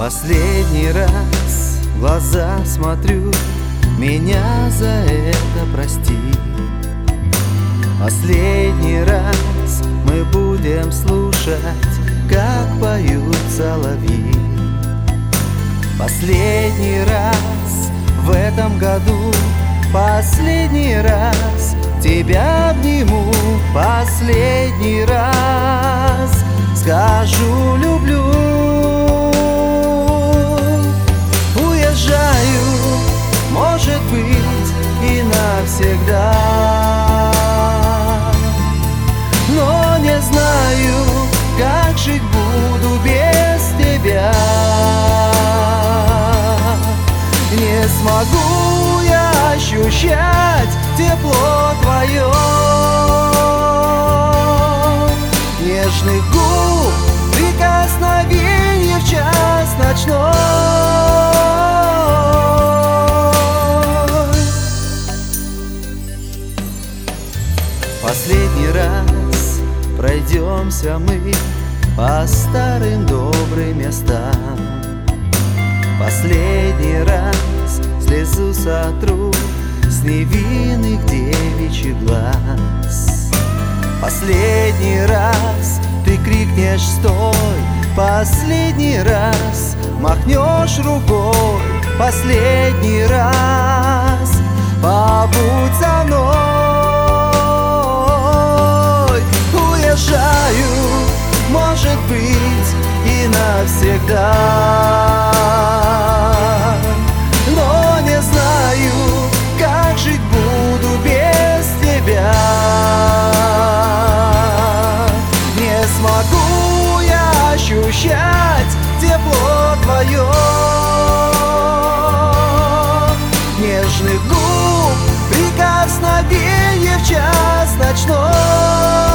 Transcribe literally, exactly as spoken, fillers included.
Последний раз в глаза смотрю, меня за это прости. Последний раз мы будем слушать, как поют соловьи. Последний раз в этом году, последний раз тебя обниму, последний раз скажу люблю. Уезжаю, может быть, и навсегда, но не знаю, как жить буду без тебя. Не смогу я ощущать тепло твое, нежных губ, прикосновений в час ночной. Последний раз пройдемся мы по старым добрым местам. Последний раз слезу сотру с невинных девичьих глаз. Последний раз ты крикнешь «стой!», последний раз махнешь рукой, последний раз побудь со мной. Уезжаю, может быть, и навсегда, но не знаю, как жить буду без тебя. Не смогу я ощущать тепло твое, нежных губ, прикосновенье в час ночной.